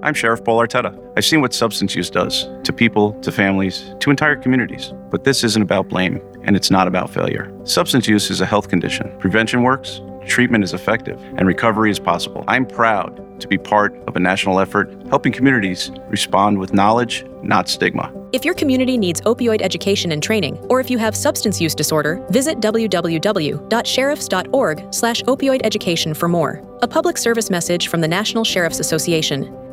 I'm Sheriff Paul Arteta. I've seen what substance use does to people, to families, to entire communities. But this isn't about blame, and it's not about failure. Substance use is a health condition. Prevention works, treatment is effective, and recovery is possible. I'm proud to be part of a national effort helping communities respond with knowledge, not stigma. If your community needs opioid education and training, or if you have substance use disorder, visit www.sheriffs.org/opioid education for more. A public service message from the National Sheriff's Association.